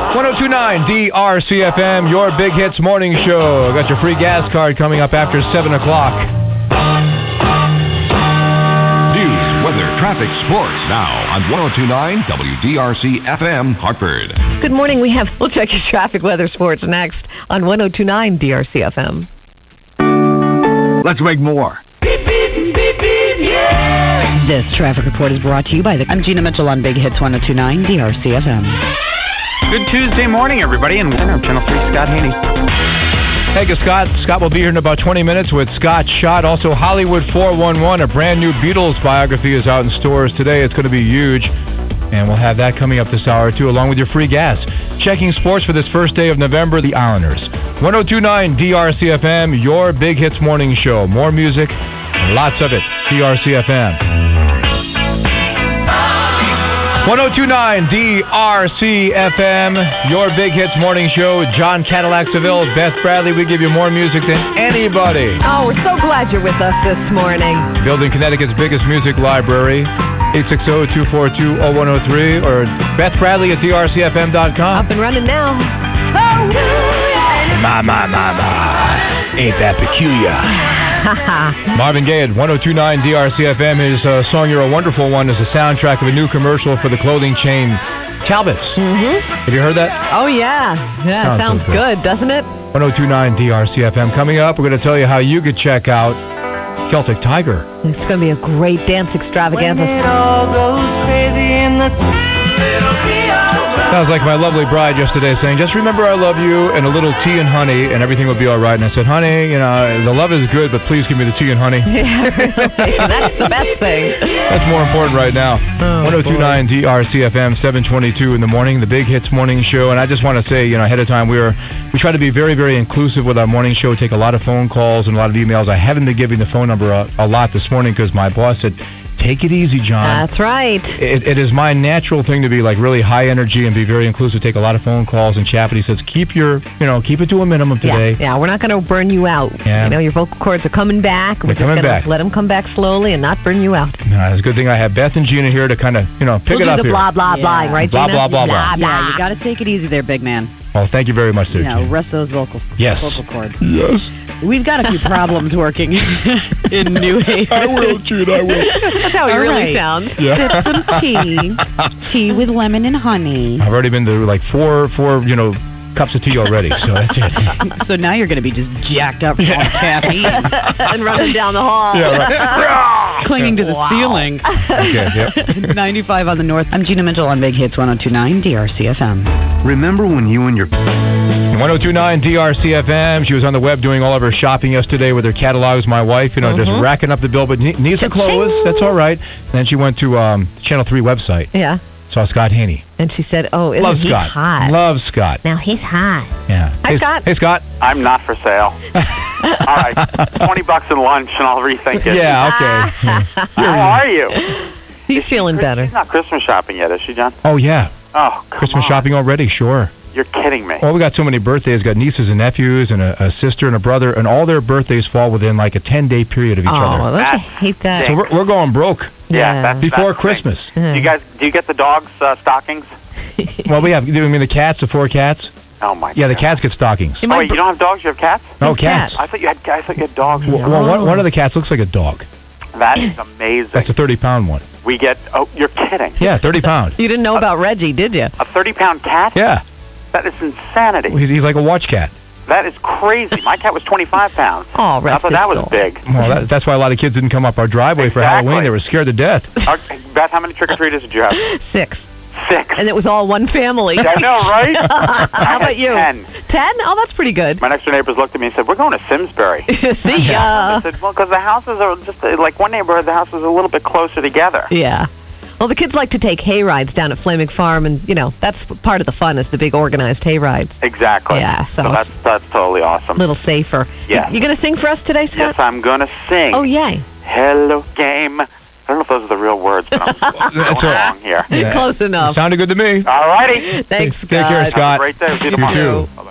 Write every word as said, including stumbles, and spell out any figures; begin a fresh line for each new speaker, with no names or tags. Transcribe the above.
one oh two point nine D R C F M, your Big Hits Morning Show. Got your free gas card coming up after seven o'clock.
News, weather, traffic, sports now on one oh two point nine W D R C F M, Hartford.
Good morning. We have, we'll check your traffic, weather, sports next on one oh two point nine D R C F M.
Let's make more.
Beep, beep, beep, beep, yeah.
This traffic report is brought to you by the... I'm Gina Mitchell on Big Hits one oh two point nine D R C F M.
Good Tuesday morning, everybody, and I'm Channel three, Scott Haney.
Hey, Scott. Scott will be here in about twenty minutes with Scott Schott. Also, Hollywood four one one, a brand new Beatles biography is out in stores today. It's going to be huge, and we'll have that coming up this hour, too, along with your free gas. Checking sports for this first day of November, the Islanders. one oh two point nine D R C F M, your Big Hits Morning Show. More music, and lots of it. D R C F M. one oh two point nine D R C F M, your Big Hits Morning Show. John Cadillac Seville, Beth Bradley. We give you more music than anybody.
Oh, we're so glad you're with us this morning.
Building Connecticut's biggest music library. eight six zero, two four two, zero one zero three or Beth Bradley at D R C F M dot com.
Up and running now.
My, my, my, my. Ain't that peculiar? Marvin Gaye at one oh two point nine D R C F M. His uh, song You're a Wonderful One is the soundtrack of a new commercial for the clothing chain Talbots.
Mm-hmm.
Have you heard that?
Oh, yeah. Yeah, sounds, sounds so good, doesn't it?
one oh two point nine D R C F M. Coming up, we're going to tell you how you could check out Celtic Tiger.
It's going to be a great dance extravaganza.
When it all goes crazy in the it'll be alright.
Sounds like my lovely bride yesterday saying, just remember I love you and a little tea and honey and everything will be all right. And I said, honey, you know, the love is good, but please give me the tea and honey.
Yeah, really. That's the best thing.
That's more important right now.
Oh,
one oh two point nine D R C F M, seven twenty-two in the morning, the Big Hits Morning Show. And I just want to say, you know, ahead of time, we were we try to be very, very inclusive with our morning show, take a lot of phone calls and a lot of emails. I haven't been giving the phone number a, a lot this morning because my boss said, take it easy, John.
That's right.
It, it is my natural thing to be like really high energy and be very inclusive, take a lot of phone calls and chat. But he says, keep your, you know, keep it to a minimum today.
Yeah, yeah, we're not going to burn you out.
Yeah.
You know, your vocal cords are coming back. We're
They're coming
just
back.
Let them come back slowly and not burn you out.
No, it's a good thing I have Beth and Gina here to kind of, you know, pick
we'll
it up
do the
here.
blah, blah, blah,
Yeah.
right,
Blah,
Gina?
blah, blah, blah.
Yeah, you got to take it easy there, big man.
Oh, thank you very much, sir.
You know, rest those vocal,
Yes.
vocal cords.
Yes.
We've got a few problems working in New Haven.
I will, Gina, I will.
That's how it
All
really
right.
sounds.
Yeah.
Sip some tea. Tea with lemon and honey.
I've already been to like four, four, you know, cups of tea already, so that's it.
So now you're going to be just jacked up from all the caffeine.
And running down the hall.
Yeah, right.
Clinging to the
Wow.
ceiling.
Okay, yep.
ninety-five on the north. I'm Gina Mitchell on Big Hits one oh two point nine D R C F M.
Remember when you and your...
one oh two point nine D R C F M. She was on the web doing all of her shopping yesterday with her catalogs. My wife, you know,
Mm-hmm.
just racking up the bill, but ne- needs her clothes. That's all right. And then she went to um, Channel three website.
Yeah.
Saw Scott Haney.
And she said, oh, isn't
Love
he
Scott.
hot?
Love Scott.
Now he's hot.
Yeah.
Hi,
hey,
Scott.
Hey, Scott.
I'm not for sale. All right, twenty bucks in lunch, and I'll rethink it.
Yeah, okay.
How are you?
He's feeling better.
She's not Christmas shopping yet, is she, John?
Oh, yeah.
Oh, come
Christmas
on.
shopping already, sure.
You're kidding me.
Well, we got so many birthdays. Got nieces and nephews and a, a sister and a brother, and all their birthdays fall within like a ten-day period of each
Oh,
other.
don't you
That's
hate that?
So we're, we're going broke
Yeah, that's
before
that's the thing.
Christmas.
Do you guys do you get the dogs uh, stockings?
Well, we have. Do you mean the cats, the four cats?
Oh my.
Yeah, the
God.
cats get stockings.
You
Oh,
might
wait, you don't have dogs? You have cats?
No,
Cat.
cats.
I thought you had. I thought you had dogs.
Well, well, one, one of the cats looks like a dog.
That is amazing.
That's a thirty-pound one.
We get. Oh, you're kidding.
Yeah, thirty pounds.
You didn't know about Reggie, did you?
A thirty-pound cat?
Yeah,
That is insanity.
he's, he's like a watch cat.
That is crazy. My cat was twenty-five pounds.
Oh,
I
rest
thought
his
that was
soul.
big.
Well, that, that's why a lot of kids didn't come up our driveway for
Exactly.
Halloween. They were scared to death.
Our, Beth, how many trick-or-treaters did you have?
Six.
Six.
And it was all one family.
I know, right?
How
I
about
had
you?
ten.
Ten? Oh, that's pretty good.
My next-door neighbors looked at me and said, "We're going to Simsbury."
See ya.
I said, "Well, because the houses are just uh, like one neighborhood. The houses are a little bit closer together."
Yeah. Well, the kids like to take hay rides down at Flaming Farm, and, you know, that's part of the fun is the big organized hay rides.
Exactly.
Yeah, so-
that's that's totally awesome.
A little safer.
Yeah.
You, you going to sing for us today,
Yes,
Scott?
I'm going to sing.
Oh, yay.
Hello, game. I don't know if those are the real words, but I'm going
That's all-
along here.
Yeah.
Close enough.
Sounded good to me.
All righty.
Thanks,
Take care,
Scott.
Scott.
Have a great day. See you
You
tomorrow.
too.
Bye-bye.